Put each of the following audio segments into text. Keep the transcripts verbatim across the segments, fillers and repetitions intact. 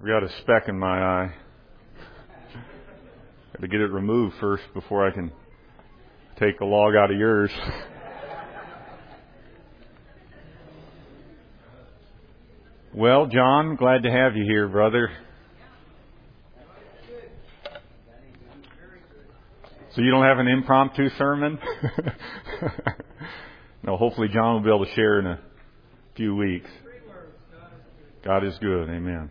I've got a speck in my eye. Got to get it removed first before I can take the log out of yours. Well, John, glad to have you here, brother. So you don't have an impromptu sermon? No, hopefully John will be able to share in a few weeks. God is good. Amen.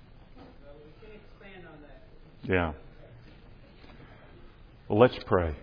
Yeah. Well, let's pray.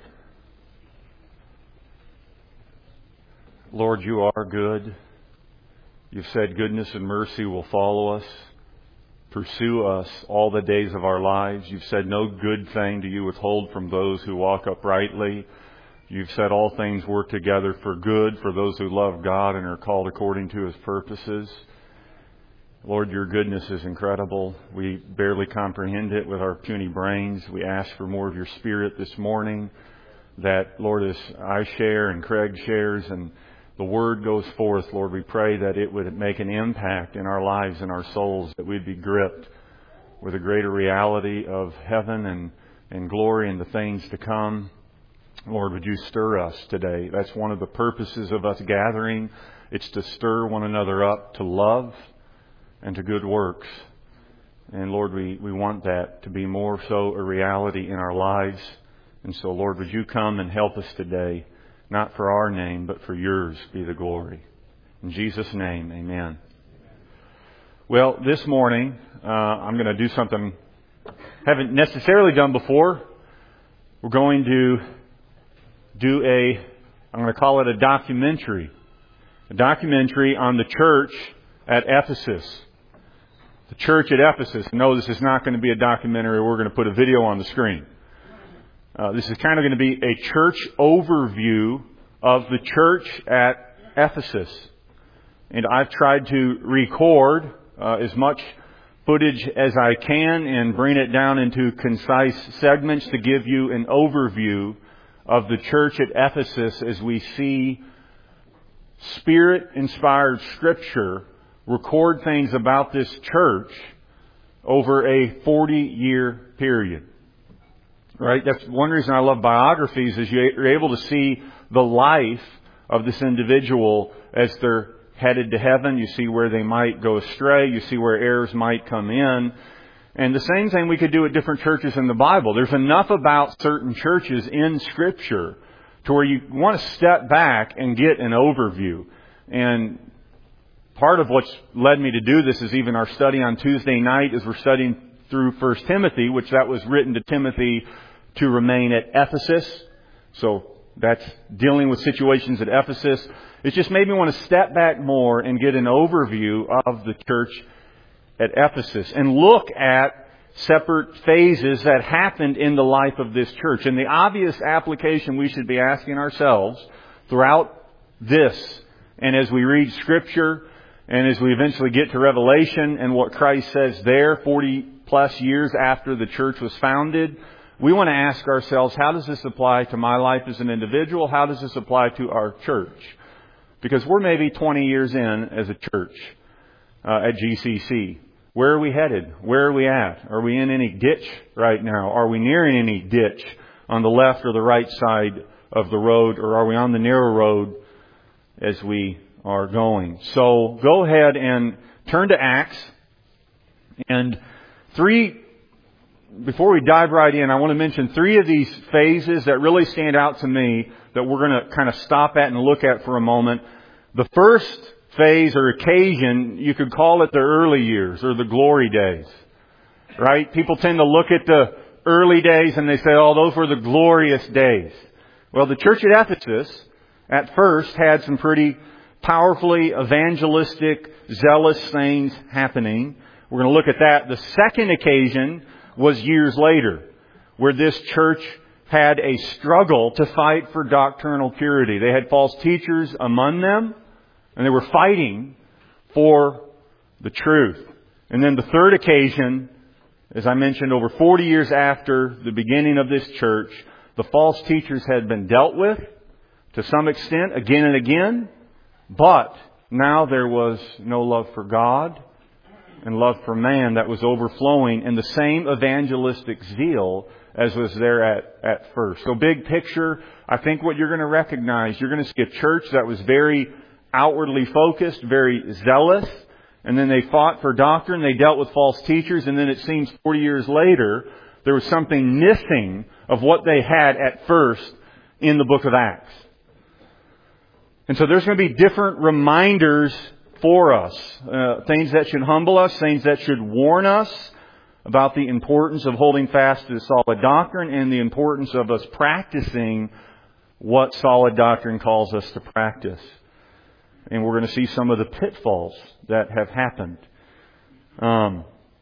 Lord, you are good. You've said goodness and mercy will follow us, pursue us all the days of our lives. You've said no good thing do you withhold from those who walk uprightly. You've said all things work together for good for those who love God and are called according to His purposes. Lord, your goodness is incredible. We barely comprehend it with our puny brains. We ask for more of your Spirit this morning, that, Lord, as I share and Craig shares and the Word goes forth, Lord, we pray that it would make an impact in our lives and our souls, that we'd be gripped with a greater reality of heaven and, and glory and the things to come. Lord, would you stir us today? That's one of the purposes of us gathering. It's to stir one another up to love and to good works. And Lord, we, we want that to be more so a reality in our lives. And so, Lord, would you come and help us today? Not for our name, but for yours be the glory. In Jesus' name, amen. Well, this morning, uh, I'm going to do something I haven't necessarily done before. We're going to do a, I'm going to call it a documentary. A documentary on the church at Ephesus. The church at Ephesus. No, this is not going to be a documentary. We're going to put a video on the screen. Uh, this is kind of going to be a church overview of the church at Ephesus. And I've tried to record uh, as much footage as I can and bring it down into concise segments to give you an overview of the church at Ephesus as we see Spirit-inspired Scripture record things about this church over a forty-year period. Right? That's one reason I love biographies, is you're able to see the life of this individual as they're headed to heaven. You see where they might go astray. You see where errors might come in. And the same thing we could do at different churches in the Bible. There's enough about certain churches in Scripture to where you want to step back and get an overview. And part of what's led me to do this is even our study on Tuesday night as we're studying through First Timothy, which that was written to Timothy to remain at Ephesus. So that's dealing with situations at Ephesus. It just made me want to step back more and get an overview of the church at Ephesus and look at separate phases that happened in the life of this church. And the obvious application we should be asking ourselves throughout this, and as we read Scripture, and as we eventually get to Revelation and what Christ says there, forty plus years after the church was founded, we want to ask ourselves, how does this apply to my life as an individual? How does this apply to our church? Because we're maybe twenty years in as a church uh, at G C C. Where are we headed? Where are we at? Are we in any ditch right now? Are we nearing any ditch on the left or the right side of the road? Or are we on the narrow road as we are going? So go ahead and turn to Acts. And three, before we dive right in, I want to mention three of these phases that really stand out to me that we're going to kind of stop at and look at for a moment. The first phase or occasion, you could call it the early years or the glory days. Right? People tend to look at the early days and they say, oh, those were the glorious days. Well, the church at Ephesus at first had some pretty powerfully evangelistic, zealous things happening. We're going to look at that. The second occasion was years later, where this church had a struggle to fight for doctrinal purity. They had false teachers among them, and they were fighting for the truth. And then the third occasion, as I mentioned, over forty years after the beginning of this church, the false teachers had been dealt with to some extent, again and again. But now there was no love for God and love for man that was overflowing, and the same evangelistic zeal as was there at, at first. So big picture, I think what you're going to recognize, you're going to see a church that was very outwardly focused, very zealous, and then they fought for doctrine, they dealt with false teachers, and then it seems forty years later, there was something missing of what they had at first in the book of Acts. And so there's going to be different reminders for us. Uh, things that should humble us, things that should warn us about the importance of holding fast to solid doctrine and the importance of us practicing what solid doctrine calls us to practice. And we're going to see some of the pitfalls that have happened. Um,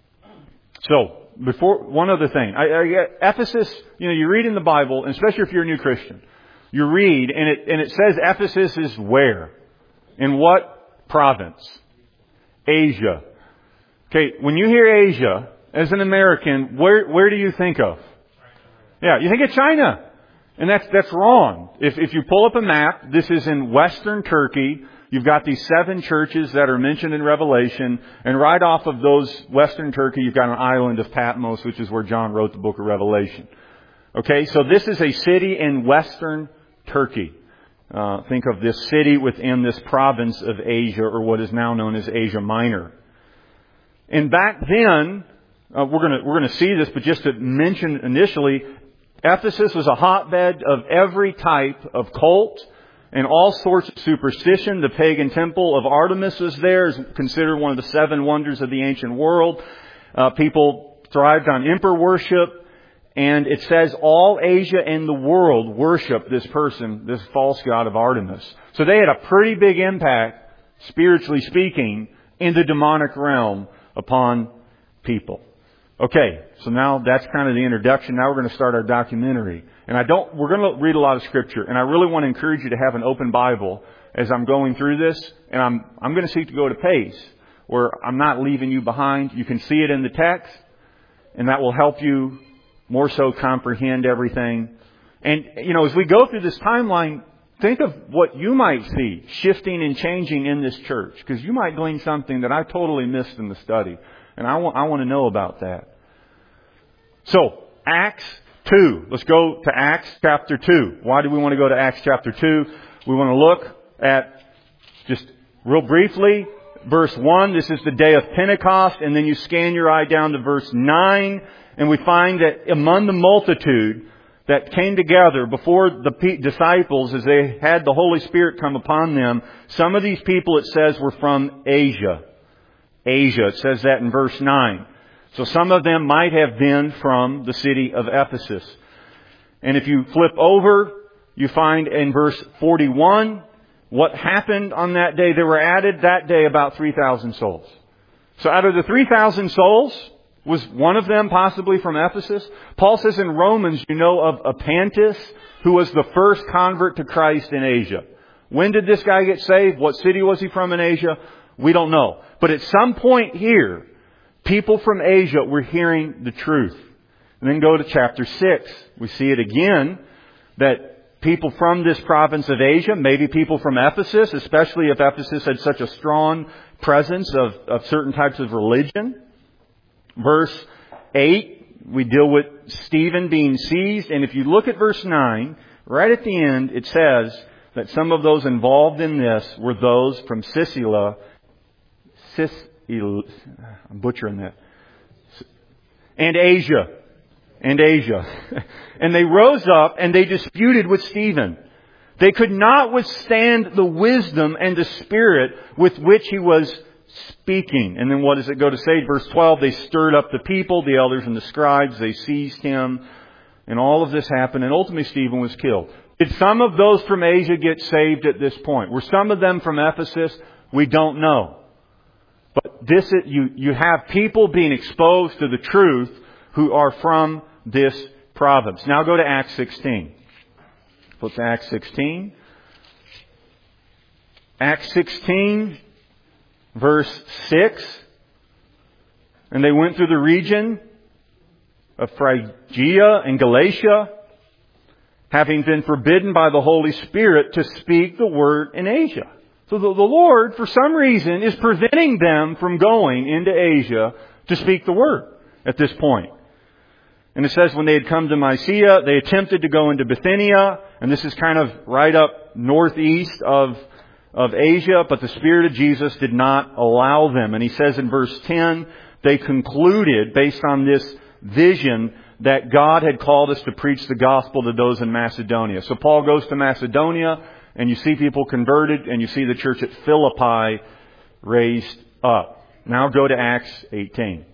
so, before one other thing. I, I, Ephesus, you know, you read in the Bible, and especially if you're a new Christian, you read, and it, and it says Ephesus is where? In what province? Asia. Okay, when you hear Asia, as an American, where where do you think of? Yeah, you think of China. And that's that's wrong. If if you pull up a map, this is in Western Turkey. You've got these seven churches that are mentioned in Revelation, and right off of those Western Turkey, you've got an island of Patmos, which is where John wrote the book of Revelation. Okay, so this is a city in Western Turkey. Uh, think of this city within this province of Asia, or what is now known as Asia Minor. And back then, uh, we're going to we're going to see this, but just to mention initially, Ephesus was a hotbed of every type of cult and all sorts of superstition. The pagan temple of Artemis was there, is considered one of the seven wonders of the ancient world. Uh, people thrived on emperor worship. And it says all Asia and the world worship this person, this false god of Artemis. So they had a pretty big impact, spiritually speaking, in the demonic realm upon people. Okay, so now that's kind of the introduction. Now we're going to start our documentary. And I don't, we're going to read a lot of Scripture. And I really want to encourage you to have an open Bible as I'm going through this. And I'm, I'm going to seek to go at a pace where I'm not leaving you behind. You can see it in the text, and that will help you more so comprehend everything. And, you know, as we go through this timeline, think of what you might see shifting and changing in this church. Because you might glean something that I totally missed in the study. And I want, I want to know about that. So, Acts two. Let's go to Acts chapter two. Why do we want to go to Acts chapter two? We want to look at, just real briefly, verse one. This is the day of Pentecost. And then you scan your eye down to verse nine. And we find that among the multitude that came together before the disciples as they had the Holy Spirit come upon them, some of these people, it says, were from Asia. Asia. It says that in verse nine. So some of them might have been from the city of Ephesus. And if you flip over, you find in verse forty-one, what happened on that day. There were added that day about three thousand souls. So out of the three thousand souls, was one of them possibly from Ephesus? Paul says in Romans, you know of Epaphras, who was the first convert to Christ in Asia. When did this guy get saved? What city was he from in Asia? We don't know. But at some point here, people from Asia were hearing the truth. And then go to chapter six. We see it again, that people from this province of Asia, maybe people from Ephesus, especially if Ephesus had such a strong presence of, of certain types of religion. Verse eight, we deal with Stephen being seized. And if you look at verse nine, right at the end, it says that some of those involved in this were those from Sicily. Cis, I'm butchering that. And Asia. And Asia. And they rose up and they disputed with Stephen. They could not withstand the wisdom and the spirit with which he was speaking. And then what does it go to say? Verse twelve, they stirred up the people, the elders and the scribes. They seized him. And all of this happened. And ultimately Stephen was killed. Did some of those from Asia get saved at this point? Were some of them from Ephesus? We don't know. But this, you, you have people being exposed to the truth who are from this province. Now go to Acts sixteen. Flip to Acts sixteen. Acts sixteen. Verse six, and they went through the region of Phrygia and Galatia, having been forbidden by the Holy Spirit to speak the word in Asia. So the, the Lord, for some reason, is preventing them from going into Asia to speak the Word at this point. And it says when they had come to Mysia, they attempted to go into Bithynia, and this is kind of right up northeast of, of Asia, but the Spirit of Jesus did not allow them. And He says in verse ten, they concluded, based on this vision, that God had called us to preach the gospel to those in Macedonia. So Paul goes to Macedonia, and you see people converted, and you see the church at Philippi raised up. Now go to Acts eighteen.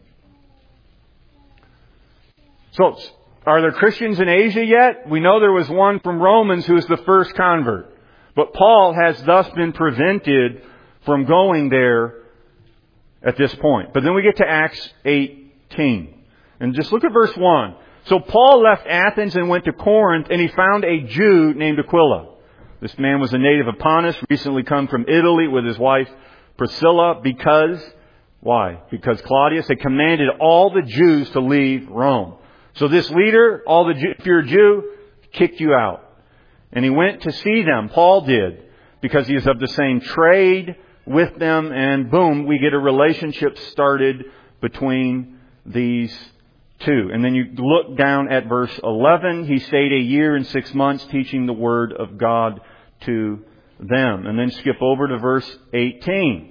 So, are there Christians in Asia yet? We know there was one from Romans who was the first convert. But Paul has thus been prevented from going there at this point. But then we get to Acts eighteen. And just look at verse one. So Paul left Athens and went to Corinth, and he found a Jew named Aquila. This man was a native of Pontus, recently come from Italy with his wife Priscilla, because, why? Because Claudius had commanded all the Jews to leave Rome. So this leader, all the Jew, if you're a Jew, kicked you out. And he went to see them. Paul did, because he is of the same trade with them. And boom, we get a relationship started between these two. And then you look down at verse eleven. He stayed a year and six months teaching the Word of God to them. And then skip over to verse eighteen.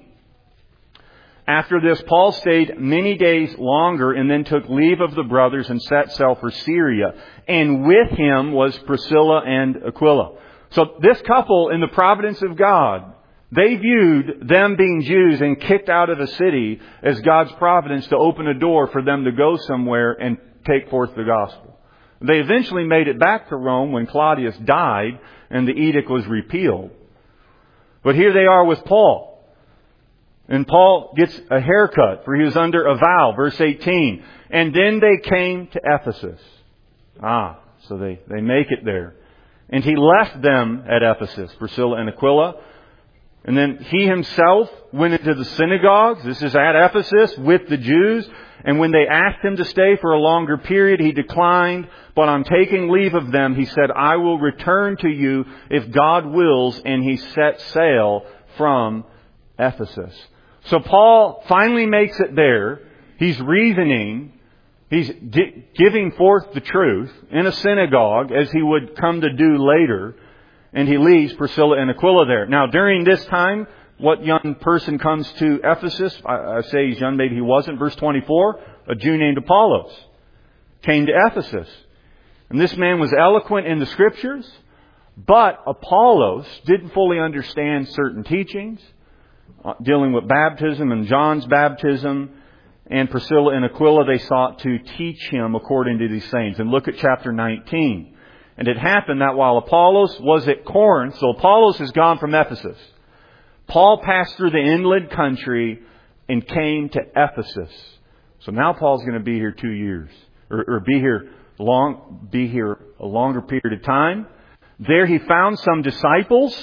After this, Paul stayed many days longer and then took leave of the brothers and set sail for Syria. And with him was Priscilla and Aquila. So this couple, in the providence of God, they viewed them being Jews and kicked out of a city as God's providence to open a door for them to go somewhere and take forth the gospel. They eventually made it back to Rome when Claudius died and the edict was repealed. But here they are with Paul. And Paul gets a haircut, for he was under a vow. Verse eighteen. And then they came to Ephesus. Ah, so they, they make it there. And he left them at Ephesus, Priscilla and Aquila. And then he himself went into the synagogues. This is at Ephesus with the Jews. And when they asked him to stay for a longer period, he declined. But on taking leave of them, he said, I will return to you if God wills. And he set sail from Ephesus. So Paul finally makes it there. He's reasoning. He's di- giving forth the truth in a synagogue, as he would come to do later. And he leaves Priscilla and Aquila there. Now, during this time, what young person comes to Ephesus? I, I say he's young, maybe he wasn't. Verse twenty-four, a Jew named Apollos came to Ephesus. And this man was eloquent in the Scriptures, but Apollos didn't fully understand certain teachings, uh, dealing with baptism and John's baptism. And Priscilla and Aquila, they sought to teach him according to these things. And look at chapter nineteen. And it happened that while Apollos was at Corinth, so Apollos has gone from Ephesus, Paul passed through the inland country and came to Ephesus. So now Paul's going to be here two years, or, or be here long, be here a longer period of time. There he found some disciples,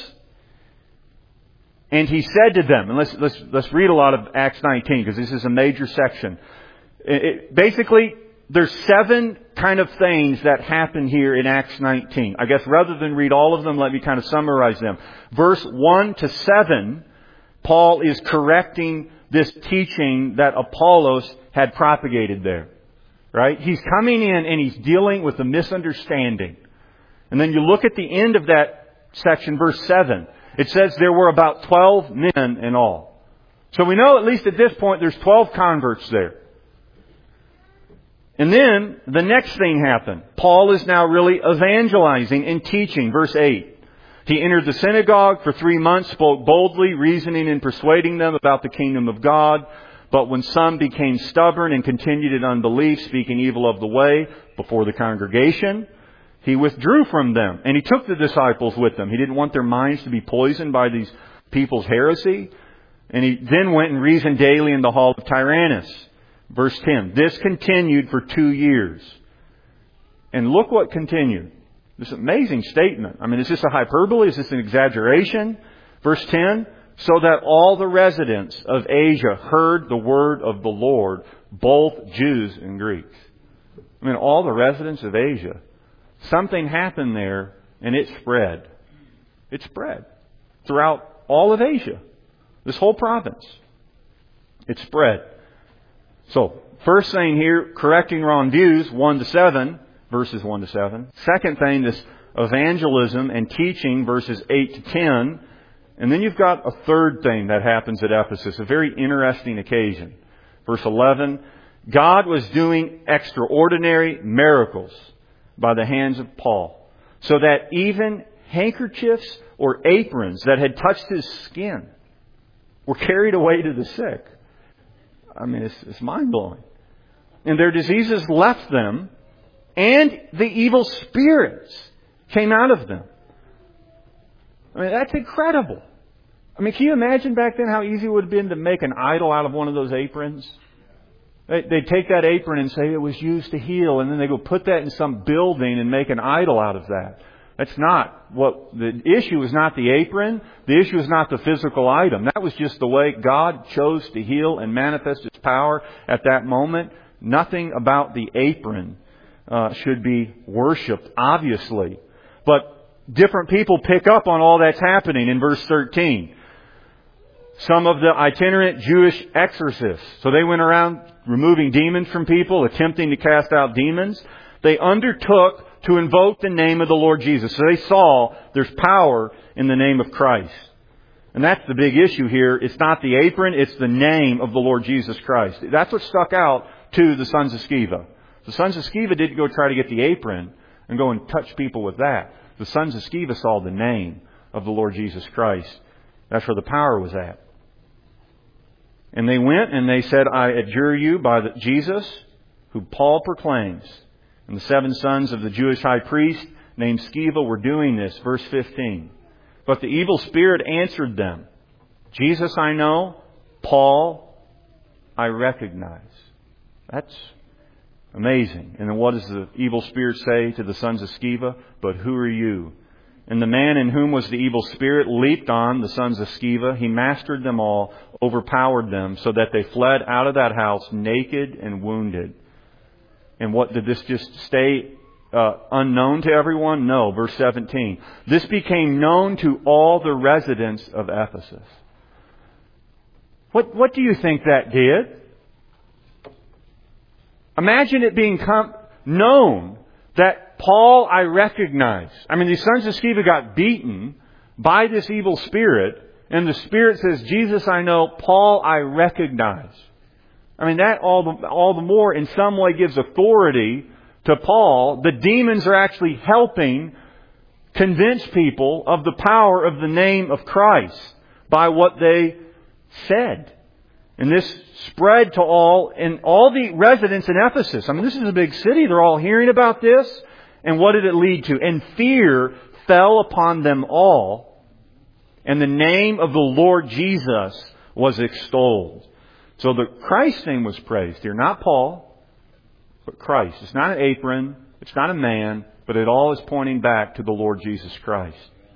and he said to them, and let's let's let's read a lot of Acts nineteen, because this is a major section. It, it, basically, there's seven kind of things that happen here in Acts nineteen. I guess rather than read all of them, let me kind of summarize them. Verse one to seven, Paul is correcting this teaching that Apollos had propagated there. Right? He's coming in and he's dealing with the misunderstanding. And then you look at the end of that section, verse seven. It says there were about twelve men in all. So we know at least at this point there's twelve converts there. And then the next thing happened. Paul is now really evangelizing and teaching. Verse eight. He entered the synagogue for three months, spoke boldly, reasoning and persuading them about the kingdom of God. But when some became stubborn and continued in unbelief, speaking evil of the way before the congregation, he withdrew from them. And he took the disciples with him. He didn't want their minds to be poisoned by these people's heresy. And he then went and reasoned daily in the hall of Tyrannus. Verse ten. This continued for two years. And look what continued. This amazing statement. I mean, is this a hyperbole? Is this an exaggeration? Verse ten. So that all the residents of Asia heard the word of the Lord, both Jews and Greeks. I mean, all the residents of Asia. Something happened there and it spread. It spread throughout all of Asia. This whole province. It spread. So, first thing here, correcting wrong views, one to seven, verses one to seven. Second thing, this evangelism and teaching, verses eight to ten. And then you've got a third thing that happens at Ephesus, a very interesting occasion. Verse eleven, God was doing extraordinary miracles by the hands of Paul, so that even handkerchiefs or aprons that had touched his skin were carried away to the sick. I mean, it's, it's mind-blowing. And their diseases left them, and the evil spirits came out of them. I mean, that's incredible. I mean, can you imagine back then how easy it would have been to make an idol out of one of those aprons? They'd take that apron and say it was used to heal, and then they go put that in some building and make an idol out of that. That's not what, the issue is not the apron. The issue is not the physical item. That was just the way God chose to heal and manifest His power at that moment. Nothing about the apron uh, should be worshipped, obviously. But different people pick up on all that's happening in verse thirteen. Some of the itinerant Jewish exorcists. So they went around removing demons from people, attempting to cast out demons. They undertook to invoke the name of the Lord Jesus. So they saw there's power in the name of Christ. And that's the big issue here. It's not the apron, it's the name of the Lord Jesus Christ. That's what stuck out to the sons of Sceva. The sons of Sceva didn't go try to get the apron and go and touch people with that. The sons of Sceva saw the name of the Lord Jesus Christ. That's where the power was at. And they went and they said, I adjure you by the Jesus, who Paul proclaims. And the seven sons of the Jewish high priest named Sceva were doing this. Verse fifteen. But the evil spirit answered them, Jesus I know, Paul I recognize. That's amazing. And then what does the evil spirit say to the sons of Sceva? But who are you? And the man in whom was the evil spirit leaped on the sons of Sceva. He mastered them all, overpowered them, so that they fled out of that house naked and wounded. And what, did this just stay uh, unknown to everyone? No. Verse seventeen. This became known to all the residents of Ephesus. What, what do you think that did? Imagine it being com- known that Paul I recognize. I mean, these sons of Sceva got beaten by this evil spirit, and the spirit says, Jesus I know, Paul I recognize. I mean, that all the, all the more in some way gives authority to Paul. The demons are actually helping convince people of the power of the name of Christ by what they said. And this spread to all, and all the residents in Ephesus. I mean, this is a big city. They're all hearing about this. And what did it lead to? And fear fell upon them all. And the name of the Lord Jesus was extolled. So the Christ name was praised here. Not Paul, but Christ. It's not an apron. It's not a man. But it all is pointing back to the Lord Jesus Christ.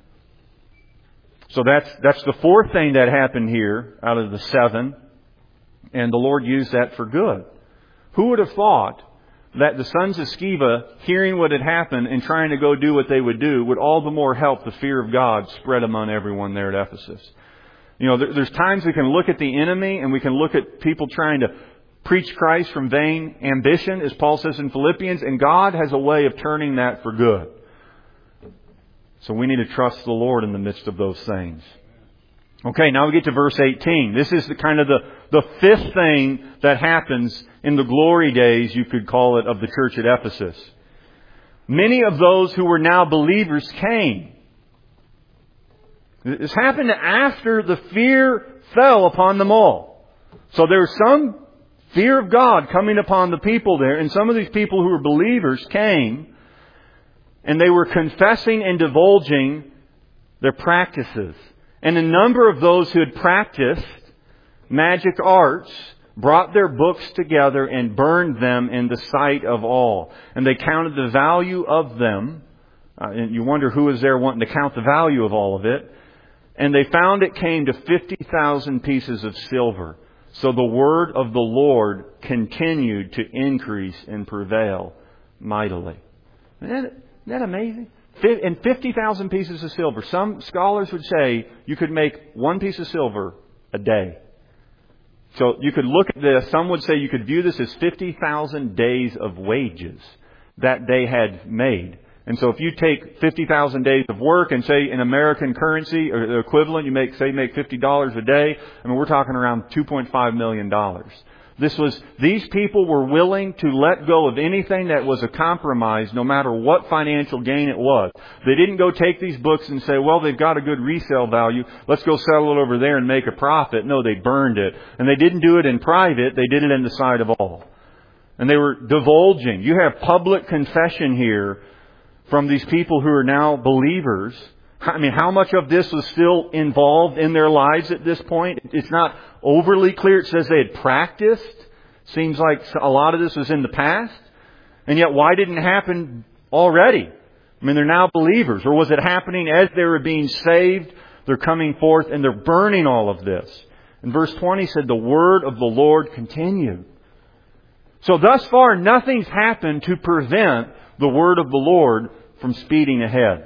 So that's, that's the fourth thing that happened here out of the seven. And the Lord used that for good. Who would have thought that the sons of Sceva, hearing what had happened and trying to go do what they would do, would all the more help the fear of God spread among everyone there at Ephesus? You know, there's times we can look at the enemy and we can look at people trying to preach Christ from vain ambition, as Paul says in Philippians, and God has a way of turning that for good. So we need to trust the Lord in the midst of those things. Okay, now we get to verse eighteen. This is the kind of the, the fifth thing that happens in the glory days, you could call it, of the church at Ephesus. Many of those who were now believers came. This happened after the fear fell upon them all. So there was some fear of God coming upon the people there, and some of these people who were believers came, and they were confessing and divulging their practices. And a number of those who had practiced magic arts brought their books together and burned them in the sight of all. And they counted the value of them. Uh, and you wonder who was there wanting to count the value of all of it. And they found it came to fifty thousand pieces of silver. So the word of the Lord continued to increase and prevail mightily. Isn't that, isn't that amazing? And fifty thousand pieces of silver. Some scholars would say you could make one piece of silver a day. So you could look at this. Some would say you could view this as fifty thousand days of wages that they had made. And so if you take fifty thousand days of work and say in American currency or the equivalent, you make, say, make fifty dollars a day. I mean, we're talking around two point five million dollars. This was, these people were willing to let go of anything that was a compromise, no matter what financial gain it was. They didn't go take these books and say, well, they've got a good resale value. Let's go sell it over there and make a profit. No, they burned it. And they didn't do it in private. They did it in the sight of all. And they were divulging. You have public confession here from these people who are now believers. I mean, how much of this was still involved in their lives at this point? It's not overly clear. It says they had practiced. Seems like a lot of this was in the past. And yet, why didn't it happen already? I mean, they're now believers. Or was it happening as they were being saved? They're coming forth and they're burning all of this. And verse twenty said, the word of the Lord continued. So thus far, nothing's happened to prevent the word of the Lord from speeding ahead.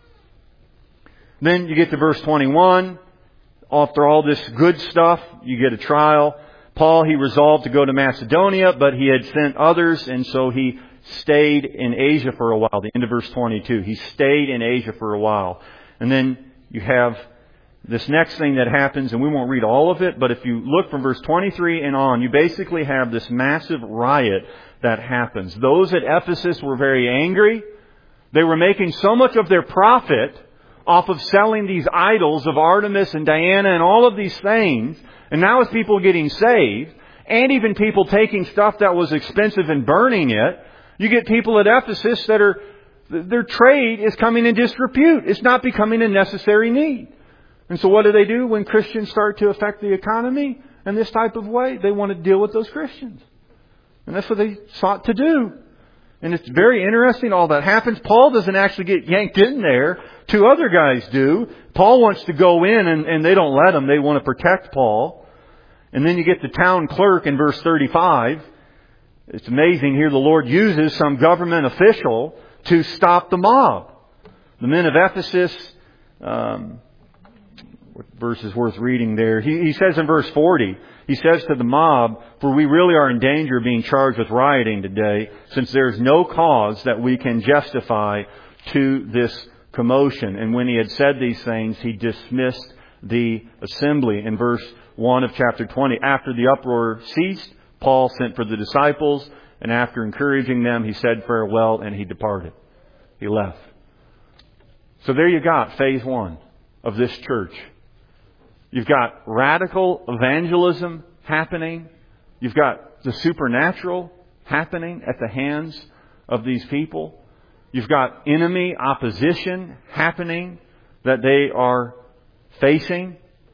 Then you get to verse twenty-one. After all this good stuff, you get a trial. Paul, he resolved to go to Macedonia, but he had sent others, and so he stayed in Asia for a while. The end of verse twenty-two. He stayed in Asia for a while. And then you have this next thing that happens, and we won't read all of it, but if you look from verse twenty-three and on, you basically have this massive riot that happens. Those at Ephesus were very angry. They were making so much of their profit off of selling these idols of Artemis and Diana and all of these things. And now as people getting saved, and even people taking stuff that was expensive and burning it, you get people at Ephesus that are, their trade is coming in disrepute. It's not becoming a necessary need. And so what do they do when Christians start to affect the economy in this type of way? They want to deal with those Christians. And that's what they sought to do. And it's very interesting all that happens. Paul doesn't actually get yanked in there. Two other guys do. Paul wants to go in and, and they don't let him. They want to protect Paul. And then you get the town clerk in verse thirty-five. It's amazing here the Lord uses some government official to stop the mob. The men of Ephesus, um, what verse is worth reading there? He, he says in verse forty, he says to the mob, for we really are in danger of being charged with rioting today, since there is no cause that we can justify to this commotion. And when he had said these things, he dismissed the assembly. In verse one of chapter twenty, after the uproar ceased, Paul sent for the disciples, and after encouraging them, he said farewell, and he departed. He left. So there you got phase one of this church. You've got radical evangelism happening. You've got the supernatural happening at the hands of these people. You've got enemy opposition happening that they are facing.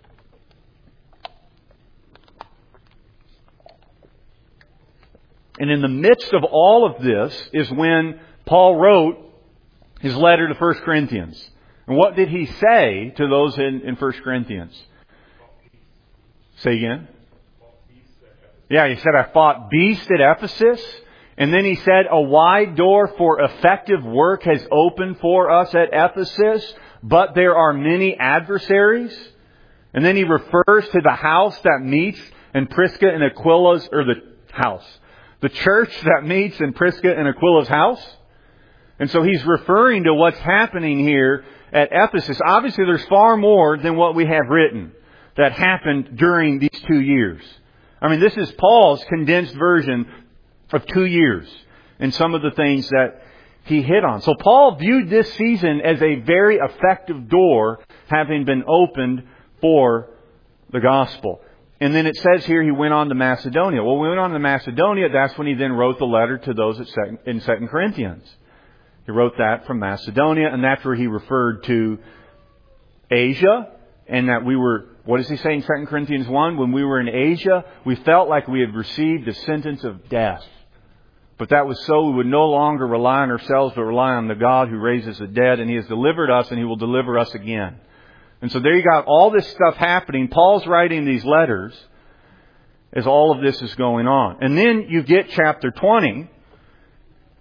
And in the midst of all of this is when Paul wrote his letter to First Corinthians. And what did he say to those in, in First Corinthians? Say again? Yeah, he said, I fought beast at Ephesus. And then he said, a wide door for effective work has opened for us at Ephesus, but there are many adversaries. And then he refers to the house that meets in Prisca and Aquila's, or the house, the church that meets in Prisca and Aquila's house. And so he's referring to what's happening here at Ephesus. Obviously, there's far more than what we have written that happened during these two years. I mean, this is Paul's condensed version of two years and some of the things that he hit on. So Paul viewed this season as a very effective door having been opened for the gospel. And then it says here he went on to Macedonia. Well, we went on to Macedonia. That's when he then wrote the letter to those in Second Corinthians. He wrote that from Macedonia, and that's where he referred to Asia, and that we were, what does he say in Second Corinthians one? When we were in Asia, we felt like we had received a sentence of death. But that was so we would no longer rely on ourselves, but rely on the God who raises the dead, and He has delivered us, and He will deliver us again. And so there you got all this stuff happening. Paul's writing these letters as all of this is going on. And then you get chapter twenty.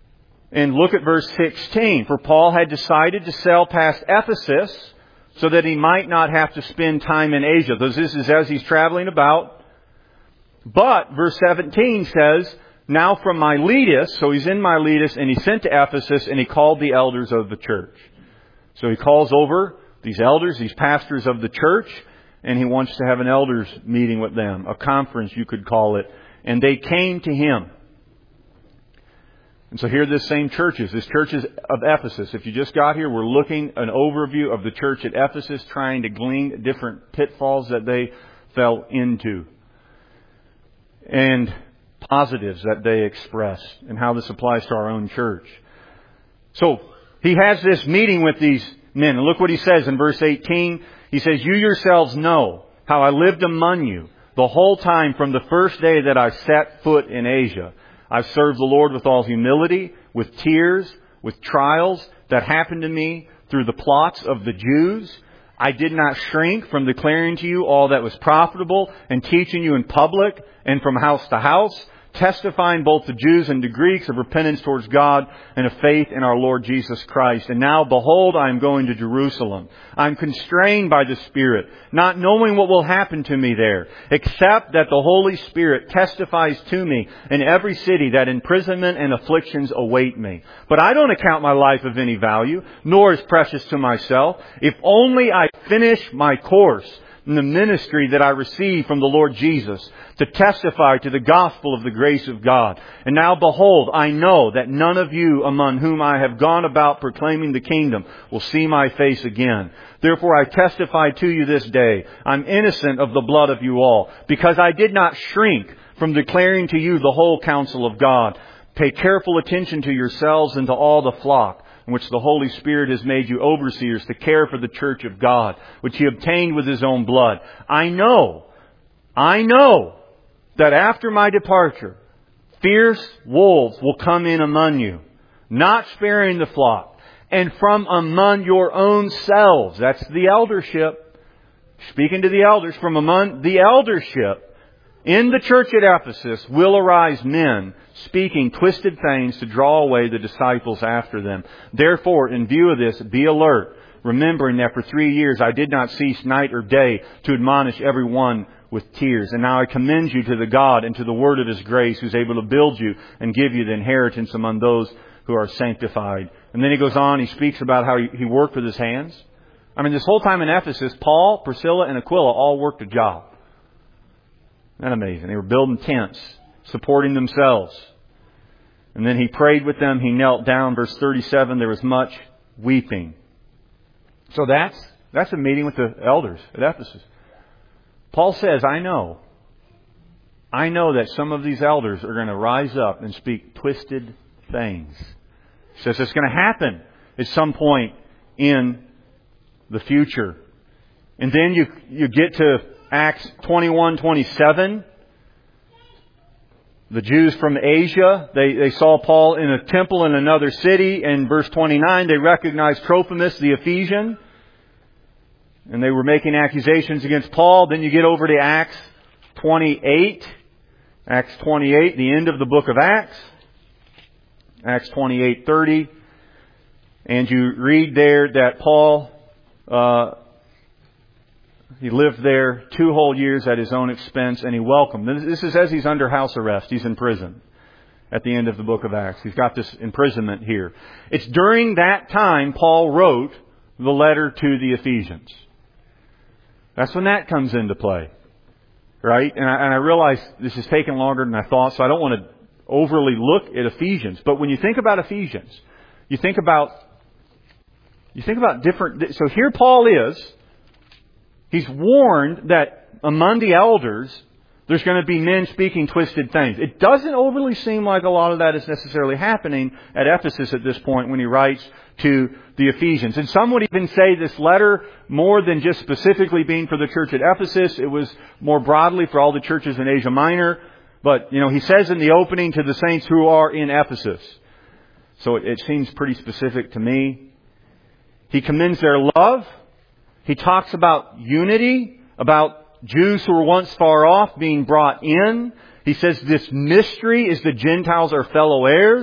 And look at verse sixteen. For Paul had decided to sail past Ephesus so that he might not have to spend time in Asia. This is as he's traveling about. But verse seventeen says, now from Miletus, so he's in Miletus, and he sent to Ephesus, and he called the elders of the church. So he calls over these elders, these pastors of the church, and he wants to have an elders meeting with them, a conference you could call it. And they came to him. And so here are the same churches. This church is of Ephesus. If you just got here, we're looking an overview of the church at Ephesus, trying to glean different pitfalls that they fell into. And positives that they express, and how this applies to our own church. So, he has this meeting with these men. And look what he says in verse eighteen. He says, you yourselves know how I lived among you the whole time from the first day that I set foot in Asia. I've served the Lord with all humility, with tears, with trials that happened to me through the plots of the Jews. I did not shrink from declaring to you all that was profitable and teaching you in public and from house to house, testifying both to Jews and to Greeks of repentance towards God and of faith in our Lord Jesus Christ. And now, behold, I am going to Jerusalem. I am constrained by the Spirit, not knowing what will happen to me there, except that the Holy Spirit testifies to me in every city that imprisonment and afflictions await me. But I don't account my life of any value, nor as precious to myself, if only I finish my course in the ministry that I received from the Lord Jesus, to testify to the gospel of the grace of God. And now behold, I know that none of you among whom I have gone about proclaiming the kingdom will see my face again. Therefore I testify to you this day, I'm innocent of the blood of you all, because I did not shrink from declaring to you the whole counsel of God. Pay careful attention to yourselves and to all the flock, in which the Holy Spirit has made you overseers to care for the church of God, which He obtained with His own blood. I know, I know that after my departure, fierce wolves will come in among you, not sparing the flock, and from among your own selves, that's the eldership, speaking to the elders, from among the eldership, in the church at Ephesus will arise men speaking twisted things to draw away the disciples after them. Therefore, in view of this, be alert, remembering that for three years I did not cease night or day to admonish every one with tears. And now I commend you to the God and to the word of His grace, who's able to build you and give you the inheritance among those who are sanctified. And then he goes on, he speaks about how he worked with his hands. I mean, this whole time in Ephesus, Paul, Priscilla, and Aquila all worked a job. Isn't that amazing? They were building tents, supporting themselves. And then he prayed with them. He knelt down. Verse thirty-seven, there was much weeping. So that's that's a meeting with the elders at Ephesus. Paul says, I know. I know that some of these elders are going to rise up and speak twisted things. He says it's going to happen at some point in the future. And then you you get to Acts twenty-one twenty-seven. The Jews from Asia, they, they saw Paul in a temple in another city. In verse twenty-nine, they recognized Trophimus the Ephesian. And they were making accusations against Paul. Then you get over to Acts twenty-eight. Acts twenty-eight, the end of the book of Acts. Acts twenty-eight thirty. And you read there that Paul... Uh, He lived there two whole years at his own expense, and he welcomed. This is as he's under house arrest. He's in prison at the end of the book of Acts. He's got this imprisonment here. It's during that time Paul wrote the letter to the Ephesians. That's when that comes into play. Right? And I, and I realize this is taking longer than I thought, so I don't want to overly look at Ephesians. But when you think about Ephesians, you think about, you think about different... So here Paul is... He's warned that among the elders, there's going to be men speaking twisted things. It doesn't overly seem like a lot of that is necessarily happening at Ephesus at this point when he writes to the Ephesians. And some would even say this letter, more than just specifically being for the church at Ephesus, it was more broadly for all the churches in Asia Minor. But, you know, he says in the opening to the saints who are in Ephesus. So it, it seems pretty specific to me. He commends their love. He talks about unity, about Jews who were once far off being brought in. He says this mystery is the Gentiles are fellow heirs.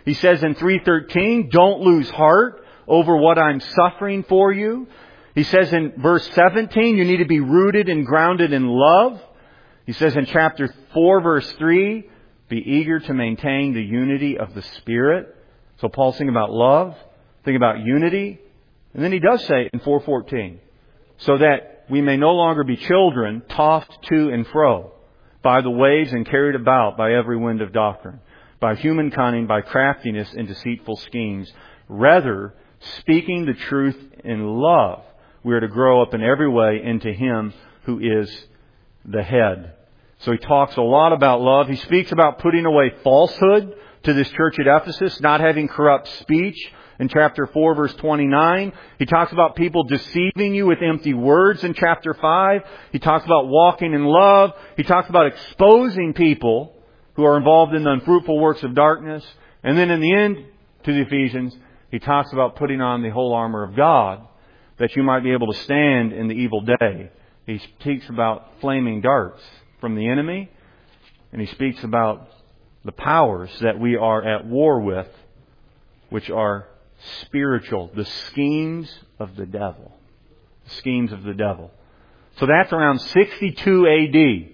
He says in three thirteen, don't lose heart over what I'm suffering for you. He says in verse seventeen, you need to be rooted and grounded in love. He says in chapter four, verse three, be eager to maintain the unity of the Spirit. So Paul's thinking about love, thinking about unity. And then he does say in four fourteen, so that we may no longer be children tossed to and fro by the waves and carried about by every wind of doctrine, by human cunning, by craftiness and deceitful schemes. Rather, speaking the truth in love, we are to grow up in every way into Him who is the head. So he talks a lot about love. He speaks about putting away falsehood to this church at Ephesus, not having corrupt speech. In chapter four, verse twenty-nine, he talks about people deceiving you with empty words in chapter five. He talks about walking in love. He talks about exposing people who are involved in the unfruitful works of darkness. And then in the end, to the Ephesians, he talks about putting on the whole armor of God that you might be able to stand in the evil day. He speaks about flaming darts from the enemy, and he speaks about the powers that we are at war with, which are spiritual, the schemes of the devil. The schemes of the devil. So that's around sixty-two A D.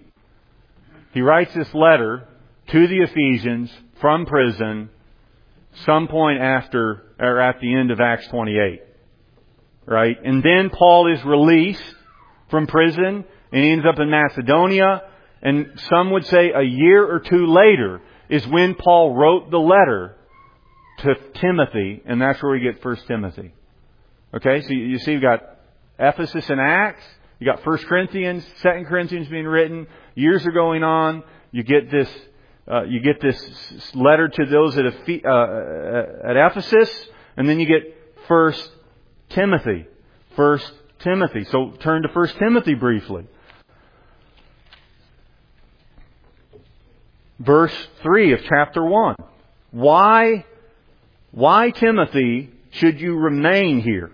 He writes this letter to the Ephesians from prison some point after, or at the end of Acts twenty-eight. Right? And then Paul is released from prison and he ends up in Macedonia. And some would say a year or two later is when Paul wrote the letter to Timothy, and that's where we get First Timothy. Okay, so you see, you've got Ephesus and Acts, you got First Corinthians, Second Corinthians being written. Years are going on. You get this, uh, you get this letter to those at, Eph- uh, at Ephesus, and then you get First Timothy. First Timothy. So turn to First Timothy briefly. Verse three of chapter one. Why, why, Timothy, should you remain here?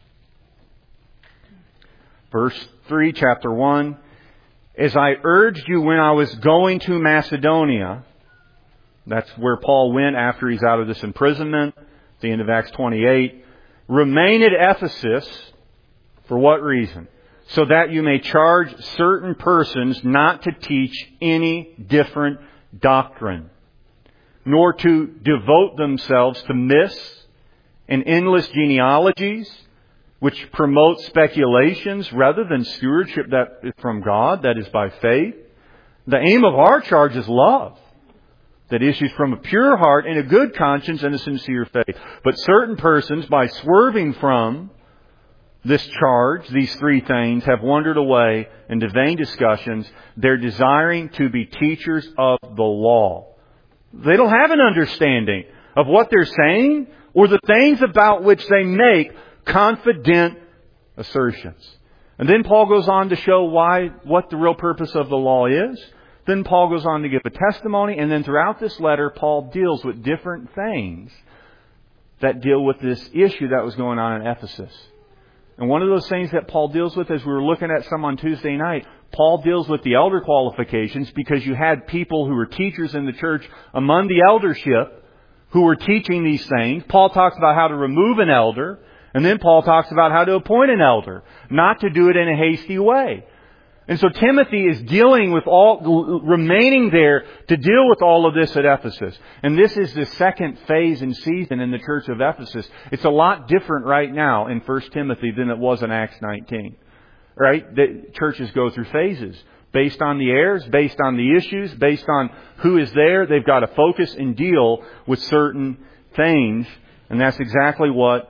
Verse three, chapter one. As I urged you when I was going to Macedonia, that's where Paul went after he's out of this imprisonment, at the end of Acts twenty-eight. Remain at Ephesus. For what reason? So that you may charge certain persons not to teach any different doctrine, nor to devote themselves to myths and endless genealogies, which promote speculations rather than stewardship that is from God, that is by faith. The aim of our charge is love, that issues from a pure heart and a good conscience and a sincere faith. But certain persons, by swerving from this charge, these three things, have wandered away into vain discussions. They're desiring to be teachers of the law. They don't have an understanding of what they're saying or the things about which they make confident assertions. And then Paul goes on to show why, what the real purpose of the law is. Then Paul goes on to give a testimony. And then throughout this letter, Paul deals with different things that deal with this issue that was going on in Ephesus. And one of those things that Paul deals with, as we were looking at some on Tuesday night, Paul deals with the elder qualifications because you had people who were teachers in the church among the eldership who were teaching these things. Paul talks about how to remove an elder, and then Paul talks about how to appoint an elder, not to do it in a hasty way. And so Timothy is dealing with all, remaining there to deal with all of this at Ephesus. And this is the second phase and season in the church of Ephesus. It's a lot different right now in First Timothy than it was in Acts nineteen. Right? The churches go through phases based on the heirs, based on the issues, based on who is there. They've got to focus and deal with certain things. And that's exactly what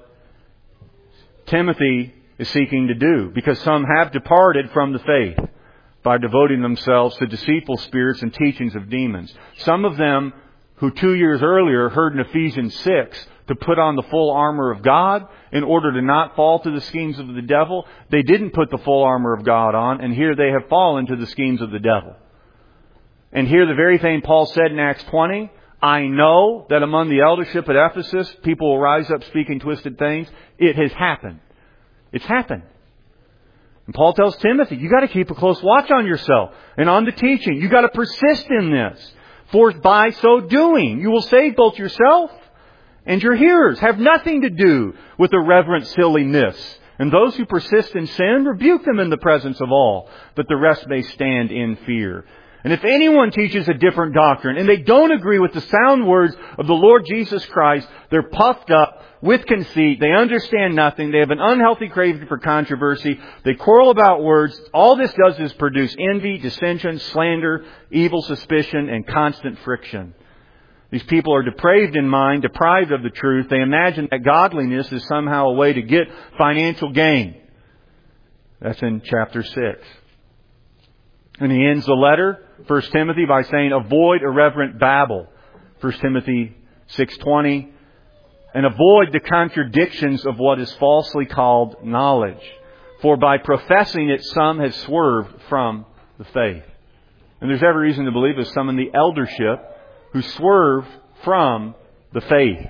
Timothy is seeking to do, because some have departed from the faith by devoting themselves to deceitful spirits and teachings of demons. Some of them who two years earlier heard in Ephesians six to put on the full armor of God in order to not fall to the schemes of the devil, they didn't put the full armor of God on, and here they have fallen to the schemes of the devil. And here the very thing Paul said in Acts twenty, I know that among the eldership at Ephesus, people will rise up speaking twisted things. It has happened. It's happened. And Paul tells Timothy, you got to keep a close watch on yourself and on the teaching. You got to persist in this. For by so doing, you will save both yourself and your hearers. Have nothing to do with irreverent silliness. And those who persist in sin, rebuke them in the presence of all, that the rest may stand in fear. And if anyone teaches a different doctrine, and they don't agree with the sound words of the Lord Jesus Christ, they're puffed up with conceit, they understand nothing, they have an unhealthy craving for controversy, they quarrel about words. All this does is produce envy, dissension, slander, evil suspicion, and constant friction. These people are depraved in mind, deprived of the truth. They imagine that godliness is somehow a way to get financial gain. That's in chapter six. And he ends the letter, First Timothy, by saying, avoid irreverent babble. First Timothy six twenty. And avoid the contradictions of what is falsely called knowledge. For by professing it, some have swerved from the faith. And there's every reason to believe there's some in the eldership who swerve from the faith.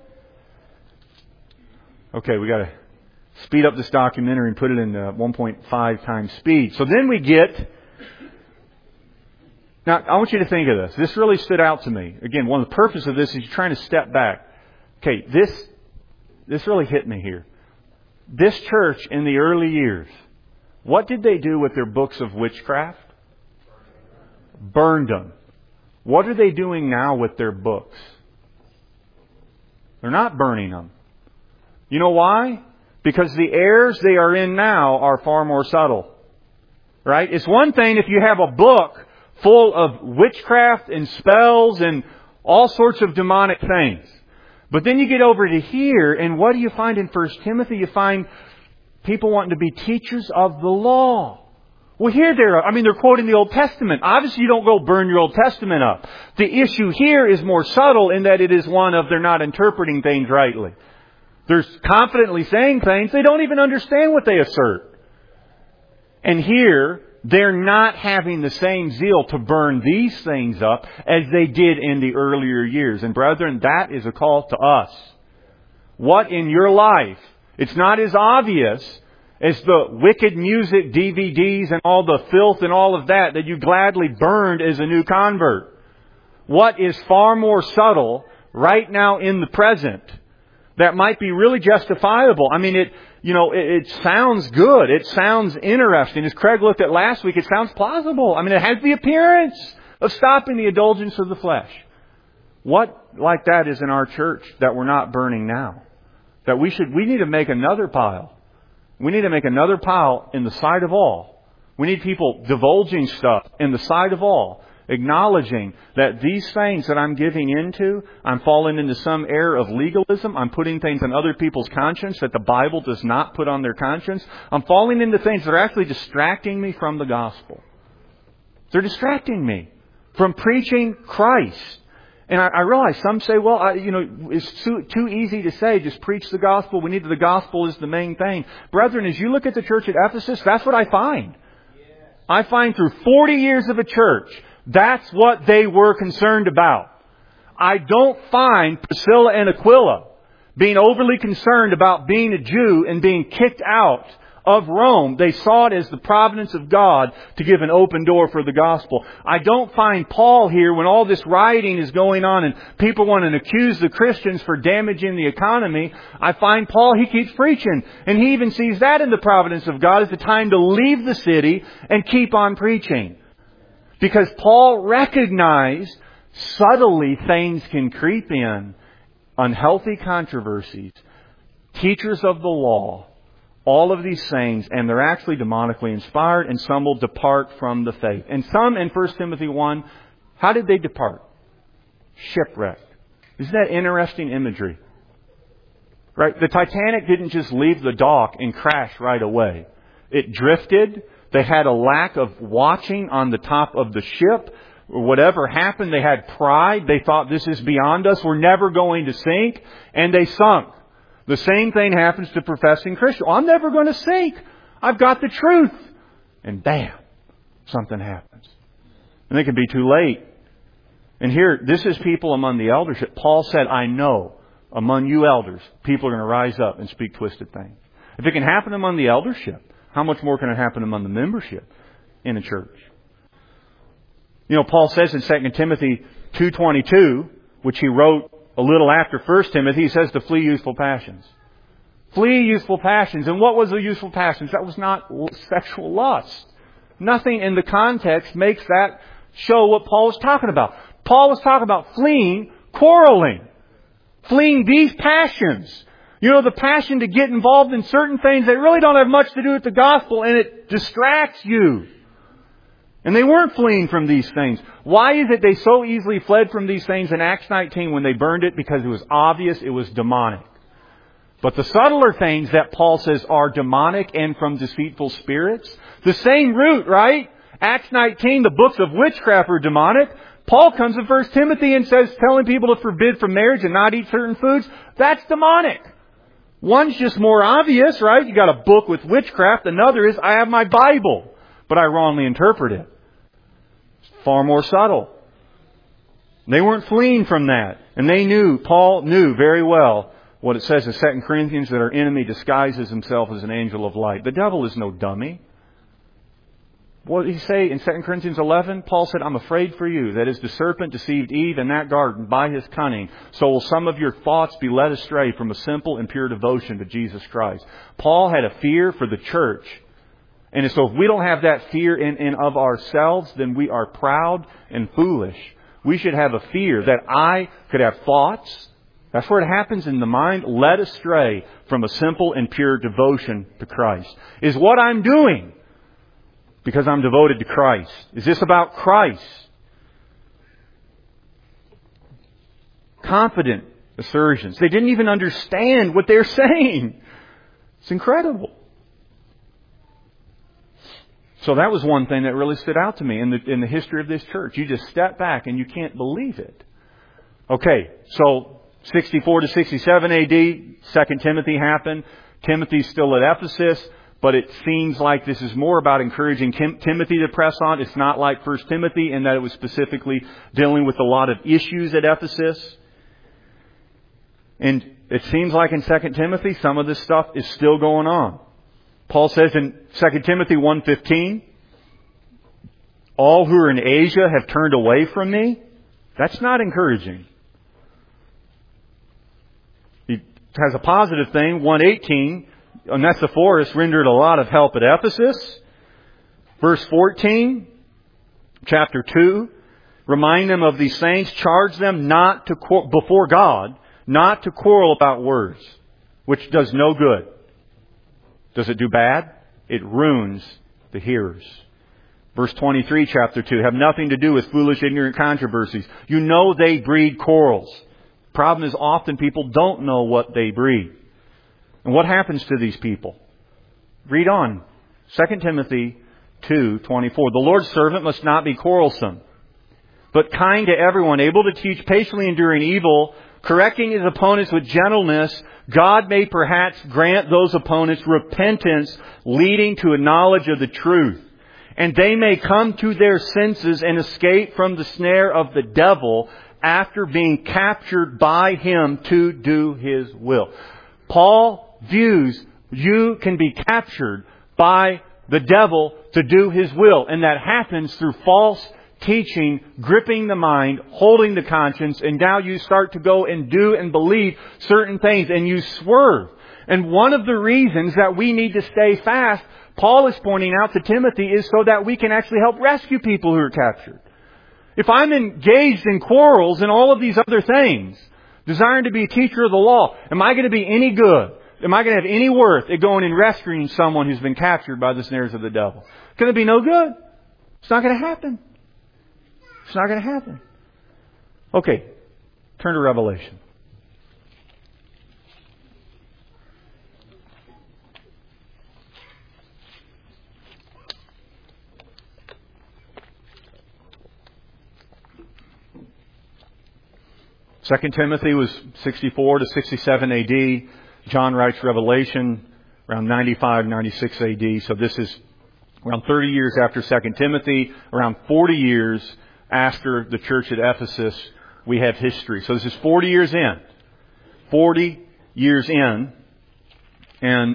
Okay, we got to speed up this documentary and put it in uh, one point five times speed. So then we get... Now, I want you to think of this. This really stood out to me. Again, one of the purposes of this is you're trying to step back. Okay, this this really hit me here. This church in the early years, what did they do with their books of witchcraft? Burned them. What are they doing now with their books? They're not burning them. You know why? Because the errors they are in now are far more subtle. Right? It's one thing if you have a book full of witchcraft and spells and all sorts of demonic things. But then you get over to here, and what do you find in First Timothy? You find people wanting to be teachers of the law. Well, here they're, I mean, they're quoting the Old Testament. Obviously, you don't go burn your Old Testament up. The issue here is more subtle in that it is one of they're not interpreting things rightly. They're confidently saying things. They don't even understand what they assert. And here, they're not having the same zeal to burn these things up as they did in the earlier years. And brethren, that is a call to us. What in your life? It's not as obvious as the wicked music D V Ds and all the filth and all of that that you gladly burned as a new convert. What is far more subtle right now in the present that might be really justifiable? I mean, it, you know, it, it sounds good. It sounds interesting. As Craig looked at last week, it sounds plausible. I mean, it has the appearance of stopping the indulgence of the flesh. What like that is in our church that we're not burning now? That we should, we need to make another pile. We need to make another pile in the sight of all. We need people divulging stuff in the sight of all. Acknowledging that these things that I'm giving into, I'm falling into some error of legalism. I'm putting things on other people's conscience that the Bible does not put on their conscience. I'm falling into things that are actually distracting me from the gospel. They're distracting me from preaching Christ. And I, I realize some say, well, I, you know, it's too, too easy to say, just preach the gospel. We need the gospel is the main thing. Brethren, as you look at the church at Ephesus, that's what I find. I find through forty years of a church, that's what they were concerned about. I don't find Priscilla and Aquila being overly concerned about being a Jew and being kicked out of Rome. They saw it as the providence of God to give an open door for the gospel. I don't find Paul here when all this rioting is going on and people want to accuse the Christians for damaging the economy. I find Paul, he keeps preaching. And he even sees that in the providence of God as the time to leave the city and keep on preaching. Because Paul recognized subtly things can creep in, unhealthy controversies, teachers of the law, all of these things, and they're actually demonically inspired, and some will depart from the faith. And some in First Timothy one, how did they depart? Shipwrecked. Isn't that interesting imagery? Right? The Titanic didn't just leave the dock and crash right away. It drifted. They had a lack of watching on the top of the ship. Whatever happened, they had pride. They thought this is beyond us. We're never going to sink. And they sunk. The same thing happens to professing Christians. Oh, I'm never going to sink. I've got the truth. And bam, something happens. And it can be too late. And here, this is people among the eldership. Paul said, I know among you elders, people are going to rise up and speak twisted things. If it can happen among the eldership, how much more can it happen among the membership in a church? You know, Paul says in Second Timothy two twenty-two, which he wrote a little after First Timothy, he says to flee youthful passions. Flee youthful passions. And what was the youthful passions? That was not sexual lust. Nothing in the context makes that show what Paul was talking about. Paul was talking about fleeing quarreling. Fleeing these passions. You know, the passion to get involved in certain things that really don't have much to do with the gospel, and it distracts you. And they weren't fleeing from these things. Why is it they so easily fled from these things in Acts nineteen when they burned it? Because it was obvious it was demonic. But the subtler things that Paul says are demonic and from deceitful spirits, the same root, right? Acts nineteen, the books of witchcraft are demonic. Paul comes in First Timothy and says, telling people to forbid from marriage and not eat certain foods. That's demonic. One's just more obvious, right? You got a book with witchcraft. Another is, I have my Bible, but I wrongly interpret it. It's far more subtle. They weren't fleeing from that. And they knew, Paul knew very well what it says in Second Corinthians, that our enemy disguises himself as an angel of light. The devil is no dummy. What did he say in Second Corinthians eleven? Paul said, I'm afraid for you that as the serpent deceived Eve in that garden by his cunning, so will some of your thoughts be led astray from a simple and pure devotion to Jesus Christ. Paul had a fear for the church. And so if we don't have that fear in and of ourselves, then we are proud and foolish. We should have a fear that I could have thoughts. That's where it happens in the mind, led astray from a simple and pure devotion to Christ. Is what I'm doing because I'm devoted to Christ? Is this about Christ? Confident assertions. They didn't even understand what they're saying. It's incredible. So that was one thing that really stood out to me in the, in the history of this church. You just step back and you can't believe it. Okay, so sixty-four to sixty-seven A D, Second Timothy happened. Timothy's still at Ephesus. But it seems like this is more about encouraging Tim- Timothy to press on. It's not like First Timothy in that it was specifically dealing with a lot of issues at Ephesus. And it seems like in Second Timothy, some of this stuff is still going on. Paul says in Second Timothy one fifteen, all who are in Asia have turned away from me. That's not encouraging. He has a positive thing, one eighteen. Onesiphorus rendered a lot of help at Ephesus. Verse fourteen, chapter two. Remind them of these things. Charge them not to, before God, not to quarrel about words, which does no good. Does it do bad? It ruins the hearers. Verse twenty-three, chapter two. Have nothing to do with foolish, ignorant controversies. You know they breed quarrels. Problem is often people don't know what they breed. And what happens to these people? Read on. Second Timothy two twenty-four. The Lord's servant must not be quarrelsome, but kind to everyone, able to teach, patiently enduring evil, correcting his opponents with gentleness. God may perhaps grant those opponents repentance, leading to a knowledge of the truth. And they may come to their senses and escape from the snare of the devil after being captured by him to do his will. Paul views you can be captured by the devil to do his will. And that happens through false teaching, gripping the mind, holding the conscience. And now you start to go and do and believe certain things and you swerve. And one of the reasons that we need to stay fast, Paul is pointing out to Timothy, is so that we can actually help rescue people who are captured. If I'm engaged in quarrels and all of these other things, desiring to be a teacher of the law, am I going to be any good? Am I going to have any worth at going and rescuing someone who's been captured by the snares of the devil? It's going to be no good. It's not going to happen. It's not going to happen. Okay, turn to Revelation. Second Timothy was sixty-four to sixty-seven A D. John writes Revelation around ninety-five, ninety-six A D. So this is around thirty years after Second Timothy, around forty years after the church at Ephesus, we have history. So this is forty years in. forty years in. And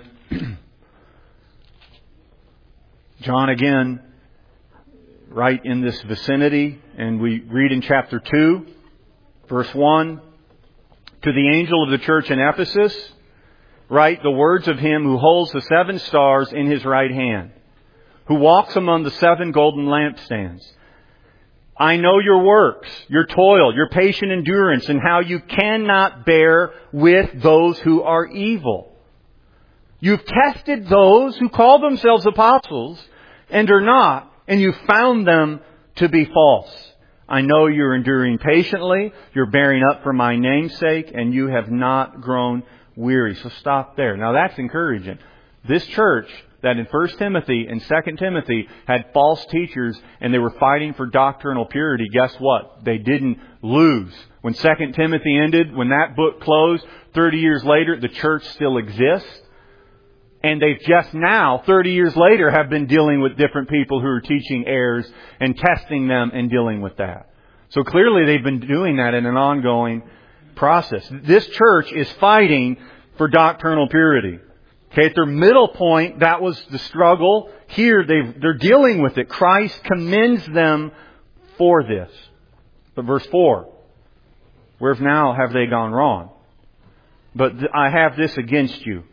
John again, right in this vicinity, and we read in chapter two, verse one, To the angel of the church in Ephesus, write the words of Him who holds the seven stars in His right hand, who walks among the seven golden lampstands. I know your works, your toil, your patient endurance, and how you cannot bear with those who are evil. You've tested those who call themselves apostles and are not, and you found them to be false. I know you're enduring patiently, you're bearing up for my name's sake, and you have not grown weary. So stop there. Now that's encouraging. This church that in First Timothy and Second Timothy had false teachers and they were fighting for doctrinal purity, guess what? They didn't lose. When Second Timothy ended, when that book closed, thirty years later, the church still exists. And they've just now, thirty years later, have been dealing with different people who are teaching errors and testing them and dealing with that. So clearly they've been doing that in an ongoing process. This church is fighting for doctrinal purity. Okay, at their middle point, that was the struggle. Here, they've, they're dealing with it. Christ commends them for this. But verse four, where now have they gone wrong? But th- I have this against you,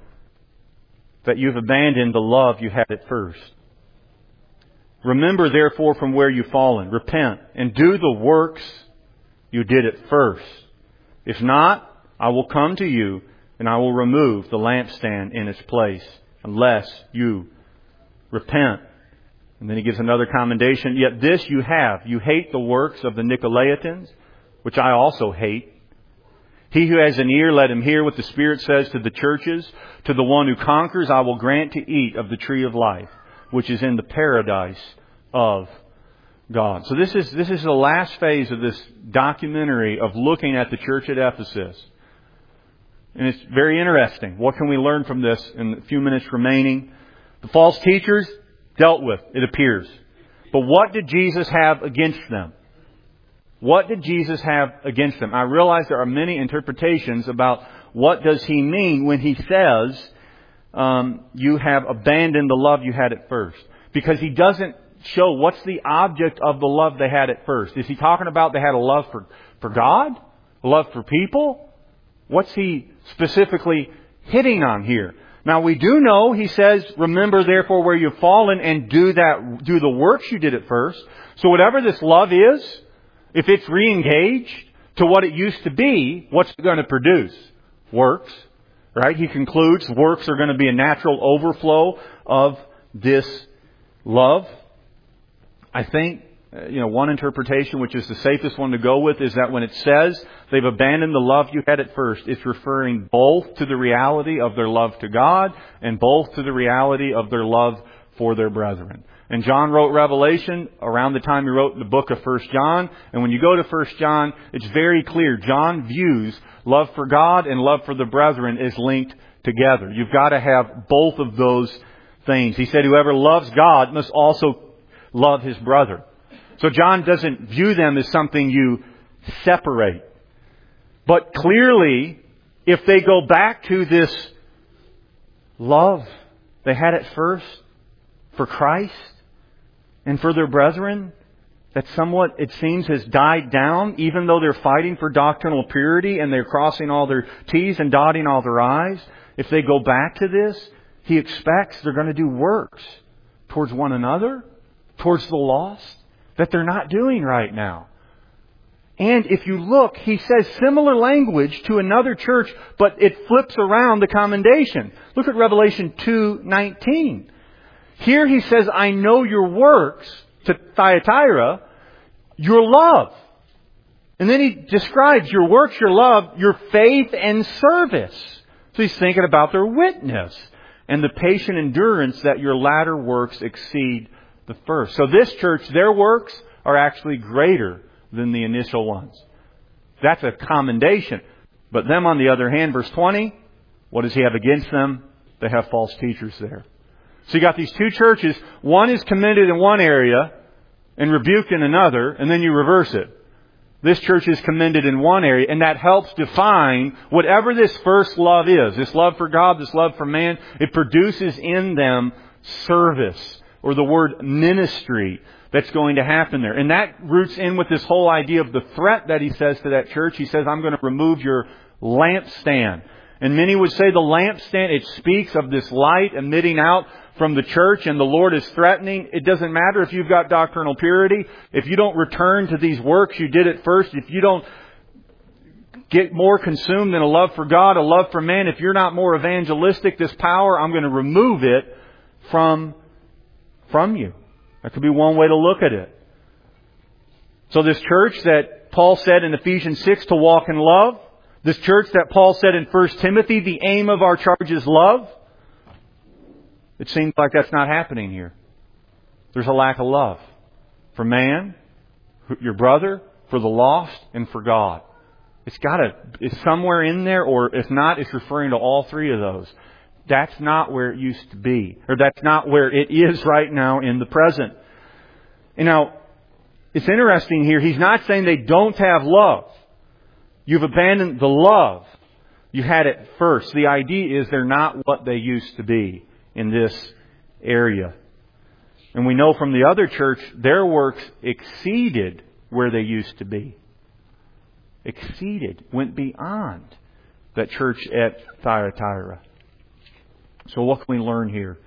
that you've abandoned the love you had at first. Remember, therefore, from where you've fallen. Repent and do the works you did at first. If not, I will come to you and I will remove the lampstand in its place unless you repent. And then he gives another commendation. Yet this you have. You hate the works of the Nicolaitans, which I also hate. He who has an ear, let him hear what the Spirit says to the churches. To the one who conquers, I will grant to eat of the tree of life, which is in the paradise of God. So this is this is the last phase of this documentary of looking at the church at Ephesus. And it's very interesting. What can we learn from this in the few minutes remaining? The false teachers dealt with, it appears. But what did Jesus have against them? What did Jesus have against them? I realize there are many interpretations about what does He mean when He says, um, you have abandoned the love you had at first. Because He doesn't show what's the object of the love they had at first. Is He talking about they had a love for, for God? A love for people? What's He specifically hitting on here? Now we do know He says, remember therefore where you've fallen and do that, do the works you did at first. So whatever this love is, if it's re-engaged to what it used to be, what's it going to produce? Works. Right? He concludes works are going to be a natural overflow of this love. I think, you know, one interpretation, which is the safest one to go with, is that when it says they've abandoned the love you had at first, it's referring both to the reality of their love to God and both to the reality of their love for their brethren. And John wrote Revelation around the time he wrote the book of First John. And when you go to First John, it's very clear. John views love for God and love for the brethren as linked together. You've got to have both of those things. He said, whoever loves God must also love his brother. So John doesn't view them as something you separate. But clearly, if they go back to this love they had at first for Christ and for their brethren, that somewhat, it seems, has died down, even though they're fighting for doctrinal purity and they're crossing all their T's and dotting all their I's. If they go back to this, He expects they're going to do works towards one another, towards the lost, that they're not doing right now. And if you look, He says similar language to another church, but it flips around the commendation. Look at Revelation two nineteen. Here He says, I know your works, to Thyatira, your love. And then He describes your works, your love, your faith and service. So He's thinking about their witness and the patient endurance that your latter works exceed the first. So this church, their works are actually greater than the initial ones. That's a commendation. But them, on the other hand, verse twenty, what does He have against them? They have false teachers there. So you got these two churches. One is commended in one area and rebuked in another, and then you reverse it. This church is commended in one area, and that helps define whatever this first love is. This love for God, this love for man, it produces in them service, or the word ministry, that's going to happen there. And that roots in with this whole idea of the threat that He says to that church. He says, I'm going to remove your lampstand. And many would say the lampstand, it speaks of this light emitting out from the church, and the Lord is threatening. It doesn't matter if you've got doctrinal purity. If you don't return to these works you did at first, if you don't get more consumed in a love for God, a love for man, if you're not more evangelistic, this power, I'm going to remove it from, from you. That could be one way to look at it. So this church that Paul said in Ephesians six to walk in love, this church that Paul said in First Timothy, the aim of our charge is love, it seems like that's not happening here. There's a lack of love for man, your brother, for the lost, and for God. It's got to, it's somewhere in there, or if not, it's referring to all three of those. That's not where it used to be, or that's not where it is right now in the present. And now, it's interesting here, he's not saying they don't have love. You've abandoned the love you had at first. The idea is they're not what they used to be in this area. And we know from the other church, their works exceeded where they used to be. Exceeded, went beyond that church at Thyatira. So what can we learn here?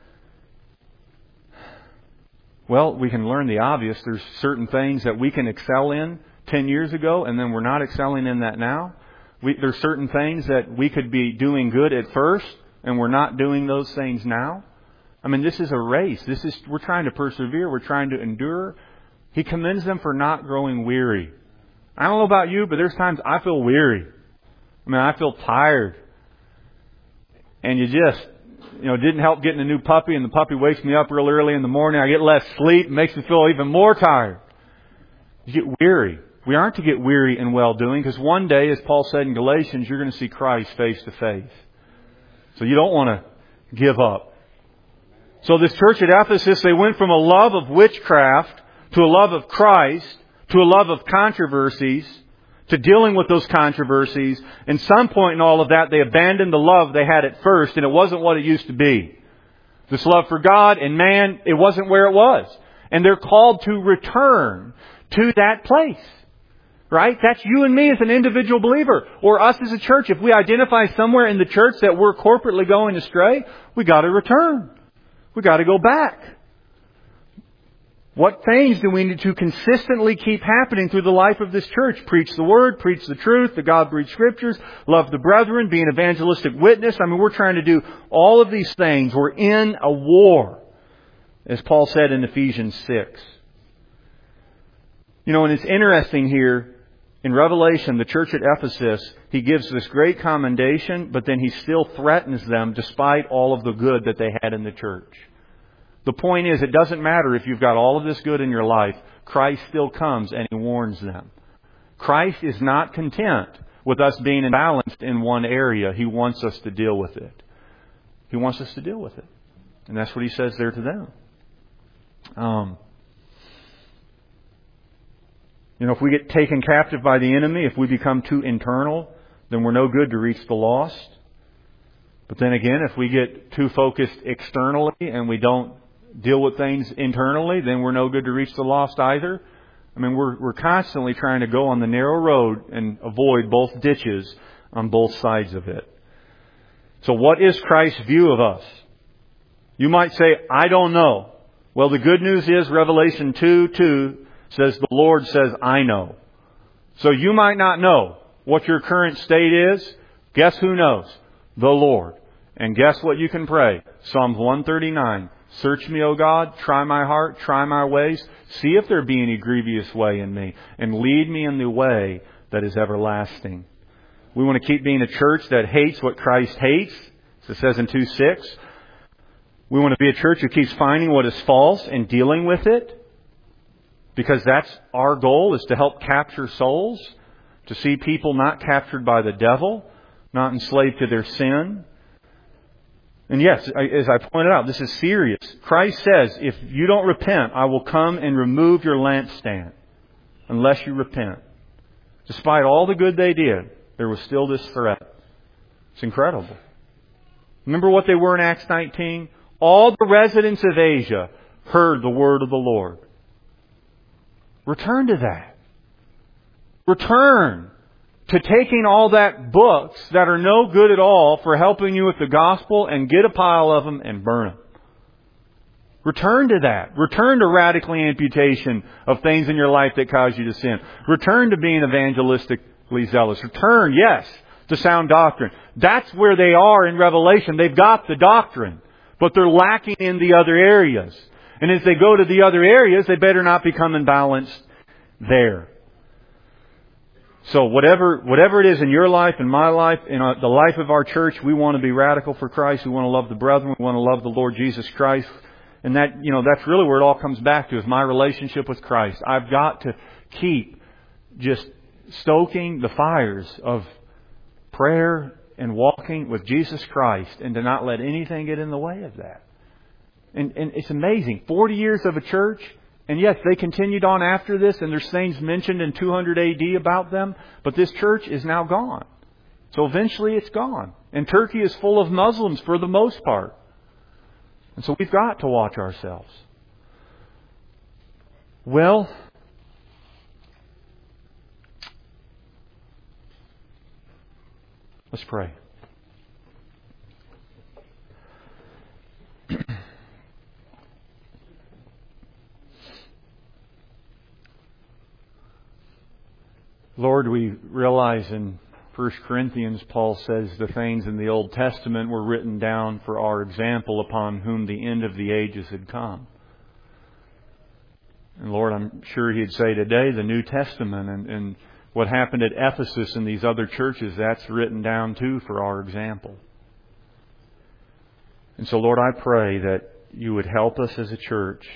Well, we can learn the obvious. There's certain things that we can excel in ten years ago, and then we're not excelling in that now. We, there's certain things that we could be doing good at first, and we're not doing those things now. I mean, this is a race. This is we're trying to persevere. We're trying to endure. He commends them for not growing weary. I don't know about you, but there's times I feel weary. I mean, I feel tired. And you just, you know, it didn't help getting a new puppy, and the puppy wakes me up real early in the morning. I get less sleep. It makes me feel even more tired. You get weary. We aren't to get weary in well-doing, because one day, as Paul said in Galatians, you're going to see Christ face to face. So you don't want to give up. So this church at Ephesus, they went from a love of witchcraft to a love of Christ to a love of controversies, to dealing with those controversies. And some point in all of that, they abandoned the love they had at first, and it wasn't what it used to be. This love for God and man, it wasn't where it was. And they're called to return to that place. Right? That's you and me as an individual believer, or us as a church. If we identify somewhere in the church that we're corporately going astray, we got to return. We got to go back. What things do we need to consistently keep happening through the life of this church? Preach the Word, preach the truth, the God-breathed Scriptures, love the brethren, be an evangelistic witness. I mean, we're trying to do all of these things. We're in a war, as Paul said in Ephesians six. You know, and it's interesting here, in Revelation, the church at Ephesus, he gives this great commendation, but then he still threatens them despite all of the good that they had in the church. The point is, it doesn't matter if you've got all of this good in your life. Christ still comes and He warns them. Christ is not content with us being imbalanced in one area. He wants us to deal with it. He wants us to deal with it. And that's what He says there to them. Um, you know, if we get taken captive by the enemy, if we become too internal, then we're no good to reach the lost. But then again, if we get too focused externally and we don't deal with things internally, then we're no good to reach the lost either. I mean, we're we're constantly trying to go on the narrow road and avoid both ditches on both sides of it. So what is Christ's view of us? You might say, I don't know. Well, the good news is Revelation two two says the Lord says, I know. So you might not know what your current state is. Guess who knows? The Lord. And guess what you can pray? Psalms one thirty-nine. Search me, O God, try my heart, try my ways, see if there be any grievous way in me, and lead me in the way that is everlasting. We want to keep being a church that hates what Christ hates, as it says in two six. We want to be a church who keeps finding what is false and dealing with it, because that's our goal, is to help capture souls, to see people not captured by the devil, not enslaved to their sin. And yes, as I pointed out, this is serious. Christ says, if you don't repent, I will come and remove your lampstand unless you repent. Despite all the good they did, there was still this threat. It's incredible. Remember what they were in Acts nineteen? All the residents of Asia heard the word of the Lord. Return to that. Return to taking all that books that are no good at all for helping you with the gospel and get a pile of them and burn them. Return to that. Return to radical amputation of things in your life that cause you to sin. Return to being evangelistically zealous. Return, yes, to sound doctrine. That's where they are in Revelation. They've got the doctrine, but they're lacking in the other areas. And as they go to the other areas, they better not become imbalanced there. So whatever whatever it is in your life, in my life, in the life of our church, we want to be radical for Christ. We want to love the brethren. We want to love the Lord Jesus Christ. And that, you know, that's really where it all comes back to, is my relationship with Christ. I've got to keep just stoking the fires of prayer and walking with Jesus Christ, and to not let anything get in the way of that. And, and it's amazing. forty years of a church, and yes, they continued on after this, and there's things mentioned in two hundred A D about them, but this church is now gone. So eventually it's gone. And Turkey is full of Muslims for the most part. And so we've got to watch ourselves. Well, let's pray. Lord, we realize in First Corinthians, Paul says the things in the Old Testament were written down for our example, upon whom the end of the ages had come. And Lord, I'm sure He'd say today the New Testament and, and what happened at Ephesus and these other churches, that's written down too for our example. And so Lord, I pray that You would help us as a church.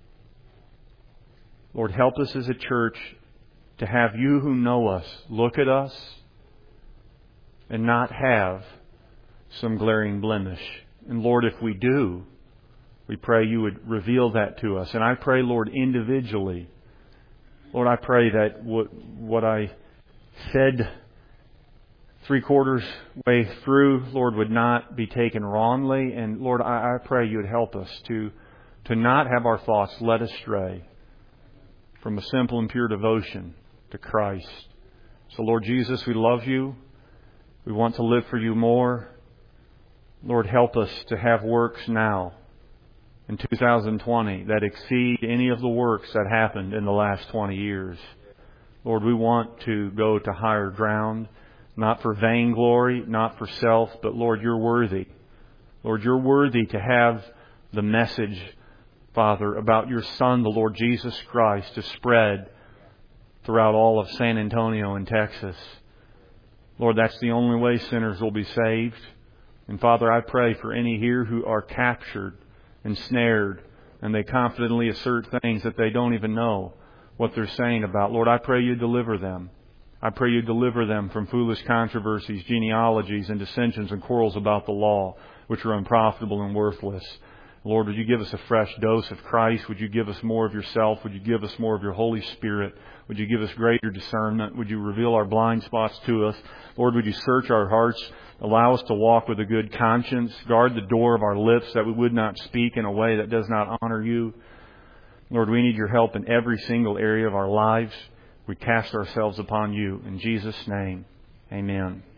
Lord, help us as a church to have You who know us look at us and not have some glaring blemish. And Lord, if we do, we pray You would reveal that to us. And I pray, Lord, individually, Lord, I pray that what, what I said three quarters way through, Lord, would not be taken wrongly. And Lord, I, I pray You would help us to, to not have our thoughts led astray from a simple and pure devotion to Christ. So Lord Jesus, we love You. We want to live for You more. Lord, help us to have works now in two thousand twenty that exceed any of the works that happened in the last twenty years. Lord, we want to go to higher ground, not for vainglory, not for self, but Lord, You're worthy. Lord, You're worthy to have the message, Father, about Your Son, the Lord Jesus Christ, to spread throughout all of San Antonio and Texas. Lord, that's the only way sinners will be saved. And Father, I pray for any here who are captured, ensnared, and they confidently assert things that they don't even know what they're saying about. Lord, I pray You deliver them. I pray You deliver them from foolish controversies, genealogies, and dissensions and quarrels about the law, which are unprofitable and worthless. Lord, would You give us a fresh dose of Christ? Would You give us more of Yourself? Would You give us more of Your Holy Spirit? Would You give us greater discernment? Would You reveal our blind spots to us? Lord, would You search our hearts? Allow us to walk with a good conscience. Guard the door of our lips that we would not speak in a way that does not honor You. Lord, we need Your help in every single area of our lives. We cast ourselves upon You. In Jesus' name, amen.